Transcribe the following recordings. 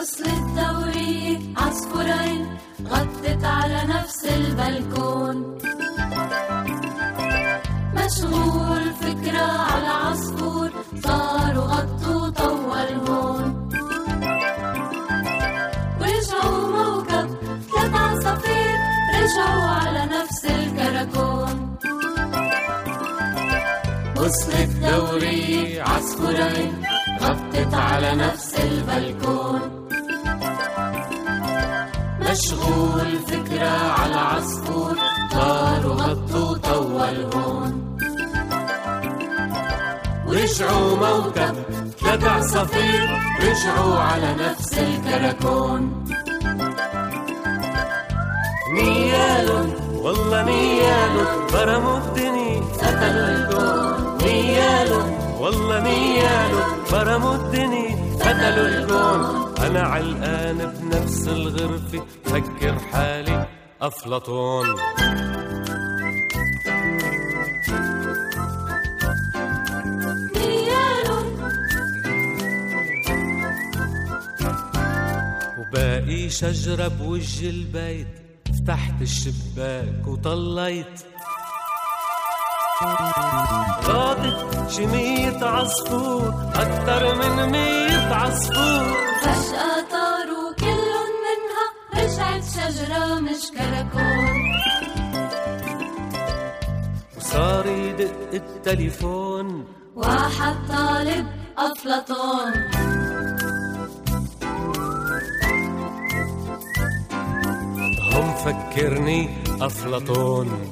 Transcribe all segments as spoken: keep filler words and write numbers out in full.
وصلت دورية عصفورين غطت على نفس البلكون. مشغول فكرة على عصفور صاروا غطوا طول هون. ورجعوا موكب ثلاث عصافير رجعوا على نفس الكركون. وصلت دورية عصفورين غطت على نفس البلكون. مشغول فكرة على عصفور طاروا غطوا طول هون. ورجعوا موكب ثلاث عصافير رجعوا على نفس الكركون. نيالهم والله نيالهم برموا الدنيا قتلوا الكون. نيالهم والله نيالهم برموا الدنيا قتلوا الكون. أنا علقان بنفس الغرفة فكر حالي أفلاطون. وباقي شجرة بوجه البيت فتحت الشباك وطليت. غاضت شي مية عصفور أكتر من مية عصفور. فجأة طاروا كلن منها رجعت شجرة مش كركون. وصار يدق التليفون واحد طالب أفلاطون. هم فكرني أفلاطون.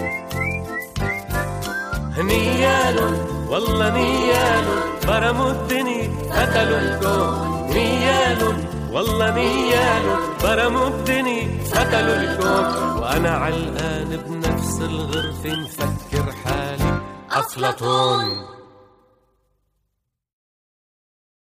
نيالهم والله نيالهم برموا الدنيا قتلوا الكون. نيالهم والله نيالهم برموا الدنيا قتلوا الكون. وأنا علقان بنفس الغرفة مفكر حالي أفلاطون.